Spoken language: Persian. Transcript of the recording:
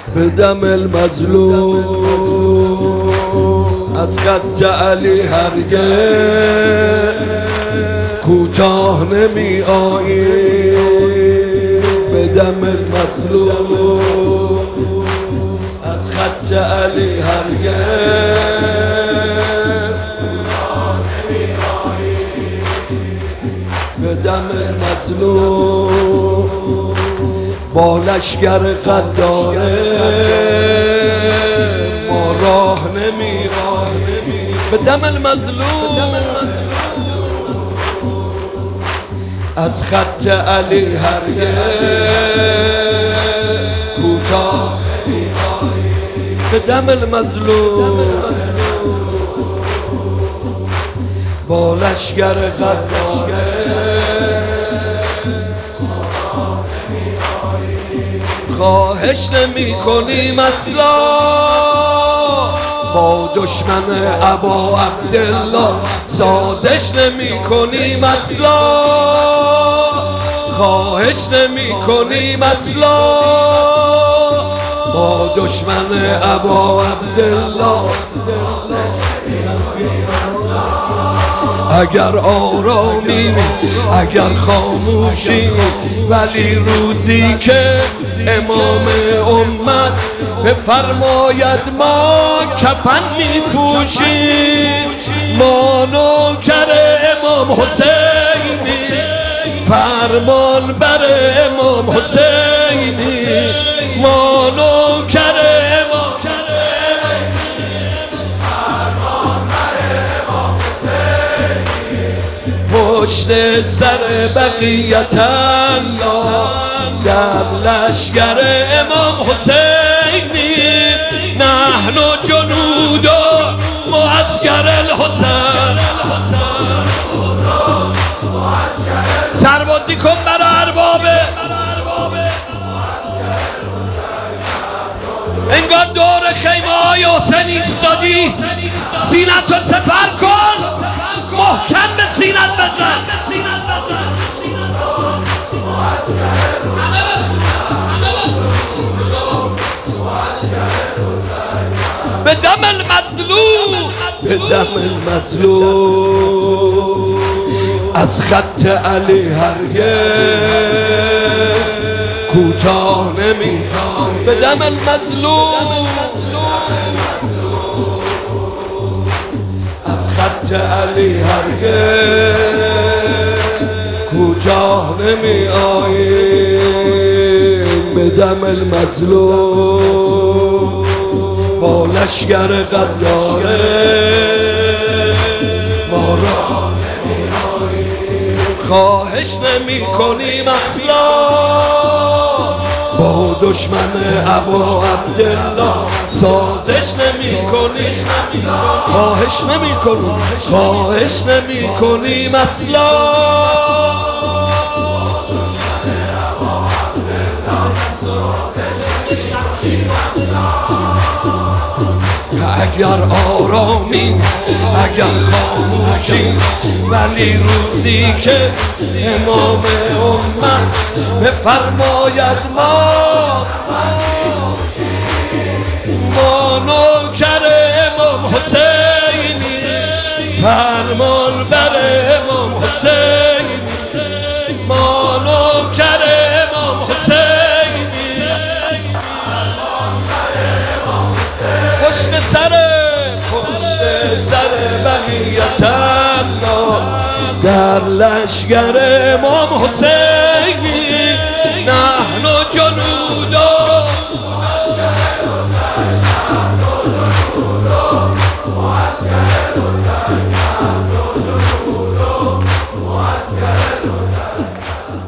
به دم المظلوم از خط علی هرگز کوتاه نمی آیی. به دم المظلوم از خط علی هرگز به دم المظلوم با لشگر غداره ما راه نمی آییم. به دم المظلوم از خط علی هرگز کوتاه نمی آییم. به دم المظلوم با لشگر غداره خواهش نمی کنیم اصلا با دشمن ابا عبدالله سازش نمی کنیم اصلا خواهش نمی کنیم اصلا با دشمن ابا عبدالله اگر آرامی اگر خاموشی ولی روزی که امام امت بفرماید ما کفن می پوشیم ما نوکر امام حسینی فرمان بر امام حسینی ما نوکر امام پشت سر بقیت الله در لشگر امام حسینی نحن جنود معسکر الحسین سربازی کن برای اربابه انگار دور خیمه های حسین ایستادی سینت رو سپر کن محکم به سینت بزن به دم المظلوم به دم المظلوم از خط علی هرگز کوتاه نمی به دم المظلوم از خط علی هرگز کوتاه نمی آییم. به دم المظلوم با لشگر غداره ما راه نمی آییم. خواهش نمی کنیم اصلا با دشمن ابا عبدالله سازش نمی کنیم خواهش نمی کنیم خواهش نمی کنیم اصلا اگر آرامی اگر خاموشی ولی روزی که امام امت بفرماید ما نوکر امام حسینی فرمان بر امام حسینی ما نوکر امام حسینی پشت سر بقیت الله در لشگر امام حسینی نحن جنود معسکر